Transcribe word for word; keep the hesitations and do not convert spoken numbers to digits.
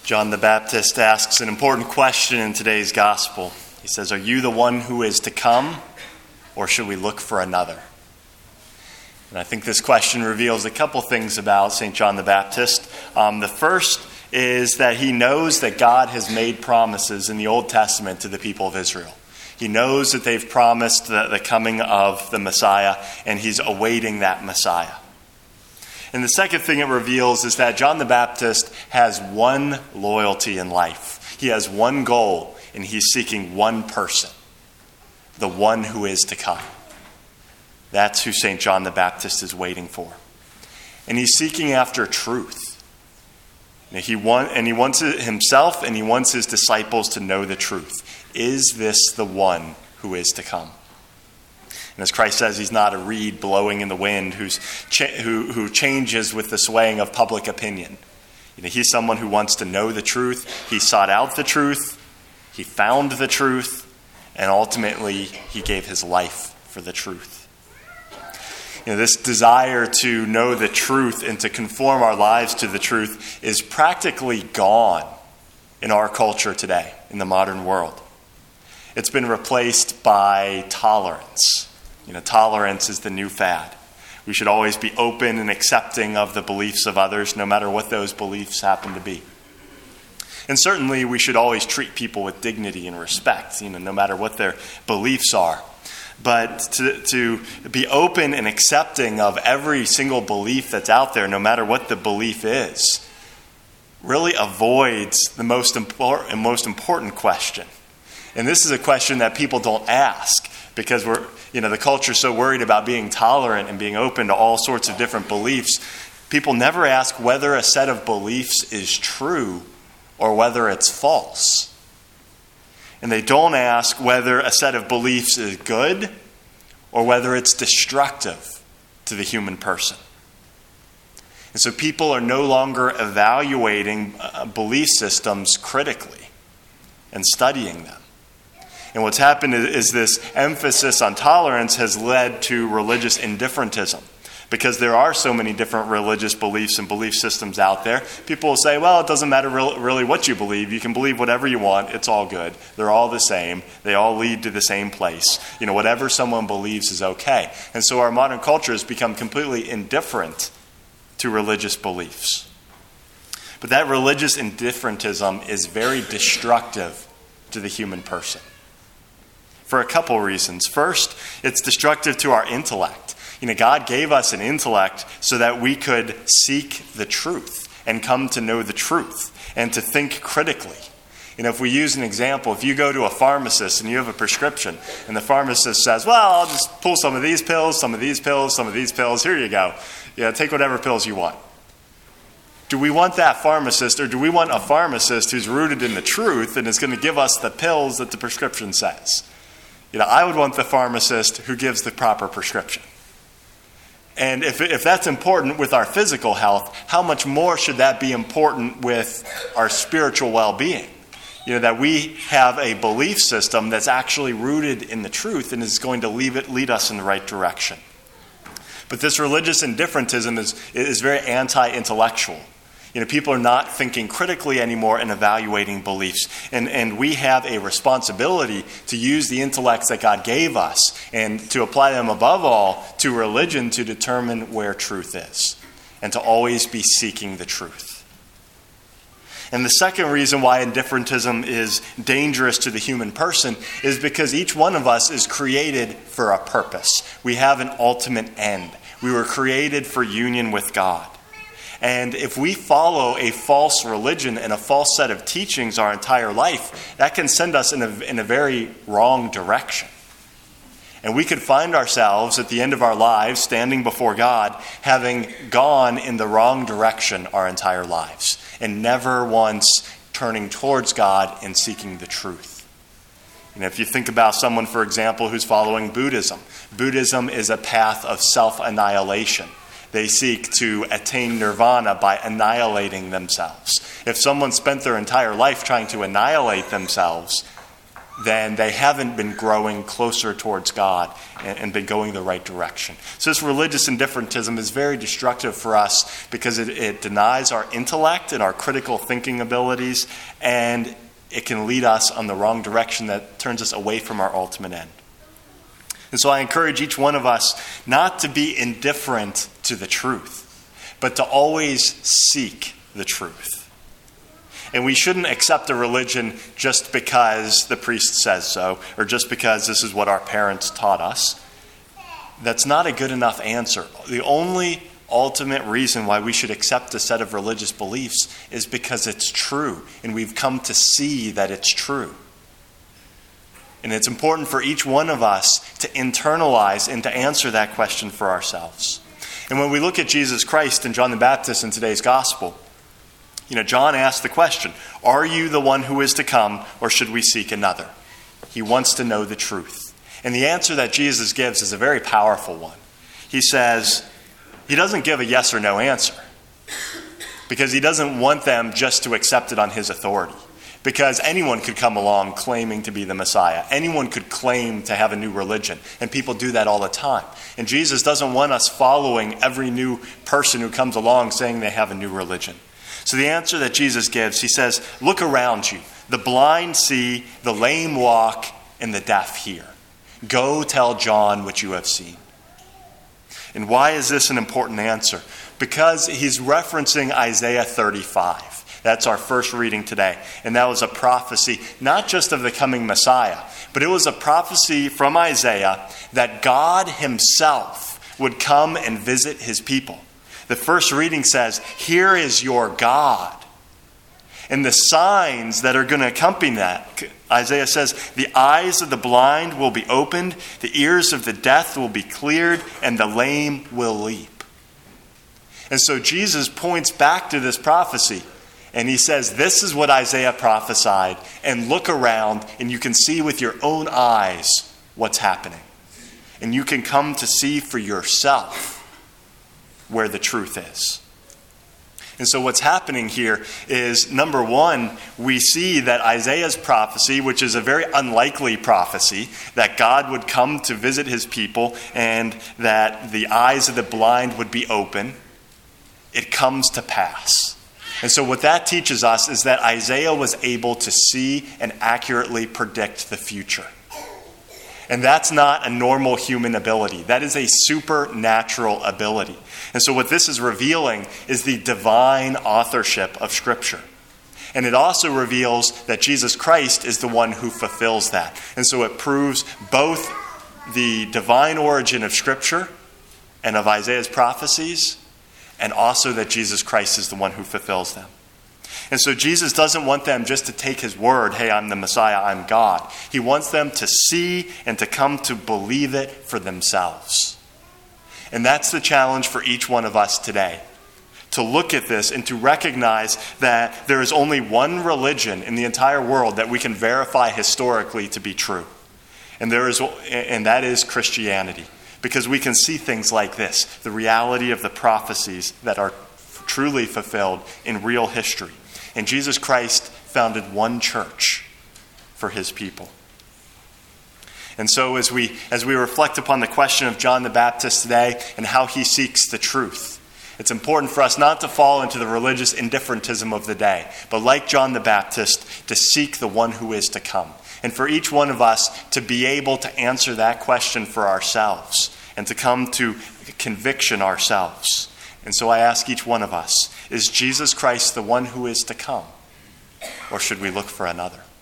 John the Baptist asks an important question in today's gospel. He says, "Are you the one who is to come, or should we look for another?" And I think this question reveals a couple things about Saint John the Baptist. Um, the first is that he knows that God has made promises in the Old Testament to the people of Israel. He knows that they've promised the, the coming of the Messiah, and he's awaiting that Messiah. And the second thing it reveals is that John the Baptist has one loyalty in life. He has one goal, and he's seeking one person, the one who is to come. That's who Saint John the Baptist is waiting for. And he's seeking after truth. Now, he want, and he wants it himself, and he wants his disciples to know the truth. Is this the one who is to come? And as Christ says, he's not a reed blowing in the wind who's cha- who, who changes with the swaying of public opinion. You know, he's someone who wants to know the truth. He sought out the truth. He found the truth. And ultimately, he gave his life for the truth. You know, this desire to know the truth and to conform our lives to the truth is practically gone in our culture today, in the modern world. It's been replaced by tolerance. You know, tolerance is the new fad. We should always be open and accepting of the beliefs of others, no matter what those beliefs happen to be. And certainly we should always treat people with dignity and respect, you know, no matter what their beliefs are. But to, to be open and accepting of every single belief that's out there, no matter what the belief is, really avoids the most important, most important question. And this is a question that people don't ask because we're, you know, the culture's so worried about being tolerant and being open to all sorts of different beliefs. People never ask whether a set of beliefs is true or whether it's false. And they don't ask whether a set of beliefs is good or whether it's destructive to the human person. And so people are no longer evaluating uh, belief systems critically and studying them. And what's happened is this emphasis on tolerance has led to religious indifferentism. Because there are so many different religious beliefs and belief systems out there, people will say, well, it doesn't matter really what you believe. You can believe whatever you want. It's all good. They're all the same. They all lead to the same place. You know, whatever someone believes is okay. And so our modern culture has become completely indifferent to religious beliefs. But that religious indifferentism is very destructive to the human person. For a couple reasons. First, it's destructive to our intellect. You know, God gave us an intellect so that we could seek the truth and come to know the truth and to think critically. You know, if we use an example, if you go to a pharmacist and you have a prescription and the pharmacist says, well, I'll just pull some of these pills, some of these pills, some of these pills, here you go. Yeah, take whatever pills you want. Do we want that pharmacist, or do we want a pharmacist who's rooted in the truth and is going to give us the pills that the prescription says? You know, I would want the pharmacist who gives the proper prescription. And if if that's important with our physical health, how much more should that be important with our spiritual well-being? You know, that we have a belief system that's actually rooted in the truth and is going to lead it lead us in the right direction. But this religious indifferentism is is very anti-intellectual. You know, people are not thinking critically anymore and evaluating beliefs. And, and we have a responsibility to use the intellects that God gave us and to apply them above all to religion to determine where truth is and to always be seeking the truth. And the second reason why indifferentism is dangerous to the human person is because each one of us is created for a purpose. We have an ultimate end. We were created for union with God. And if we follow a false religion and a false set of teachings our entire life, that can send us in a, in a very wrong direction. And we could find ourselves at the end of our lives standing before God having gone in the wrong direction our entire lives and never once turning towards God and seeking the truth. You know, if you think about someone, for example, who's following Buddhism, Buddhism is a path of self-annihilation. They seek to attain nirvana by annihilating themselves. If someone spent their entire life trying to annihilate themselves, then they haven't been growing closer towards God and, and been going the right direction. So this religious indifferentism is very destructive for us because it, it denies our intellect and our critical thinking abilities, and it can lead us on the wrong direction that turns us away from our ultimate end. And so I encourage each one of us not to be indifferent to the truth, but to always seek the truth. And we shouldn't accept a religion just because the priest says so, or just because this is what our parents taught us. That's not a good enough answer. The only ultimate reason why we should accept a set of religious beliefs is because it's true, and we've come to see that it's true. And it's important for each one of us to internalize and to answer that question for ourselves. And when we look at Jesus Christ and John the Baptist in today's gospel, you know, John asked the question, are you the one who is to come, or should we seek another? He wants to know the truth. And the answer that Jesus gives is a very powerful one. He says, he doesn't give a yes or no answer, because he doesn't want them just to accept it on his authority. Because anyone could come along claiming to be the Messiah. Anyone could claim to have a new religion. And people do that all the time. And Jesus doesn't want us following every new person who comes along saying they have a new religion. So the answer that Jesus gives, he says, look around you. The blind see, the lame walk, and the deaf hear. Go tell John what you have seen. And why is this an important answer? Because he's referencing Isaiah thirty-five. That's our first reading today. And that was a prophecy, not just of the coming Messiah, but it was a prophecy from Isaiah that God himself would come and visit his people. The first reading says, here is your God. And the signs that are going to accompany that, Isaiah says, the eyes of the blind will be opened, the ears of the deaf will be cleared, and the lame will leap. And so Jesus points back to this prophecy, and he says, this is what Isaiah prophesied, and look around, and you can see with your own eyes what's happening. And you can come to see for yourself where the truth is. And so what's happening here is, number one, we see that Isaiah's prophecy, which is a very unlikely prophecy, that God would come to visit his people and that the eyes of the blind would be open, it comes to pass. And so what that teaches us is that Isaiah was able to see and accurately predict the future. And that's not a normal human ability. That is a supernatural ability. And so what this is revealing is the divine authorship of Scripture. And it also reveals that Jesus Christ is the one who fulfills that. And so it proves both the divine origin of Scripture and of Isaiah's prophecies, and also that Jesus Christ is the one who fulfills them. And so Jesus doesn't want them just to take his word, hey, I'm the Messiah, I'm God. He wants them to see and to come to believe it for themselves. And that's the challenge for each one of us today. To look at this and to recognize that there is only one religion in the entire world that we can verify historically to be true. And there is, and that is Christianity. Because we can see things like this, the reality of the prophecies that are truly fulfilled in real history. And Jesus Christ founded one church for his people. And so as we as we reflect upon the question of John the Baptist today and how he seeks the truth, it's important for us not to fall into the religious indifferentism of the day, but like John the Baptist, to seek the one who is to come. And for each one of us to be able to answer that question for ourselves and to come to conviction ourselves. And so I ask each one of us, is Jesus Christ the one who is to come? Or should we look for another?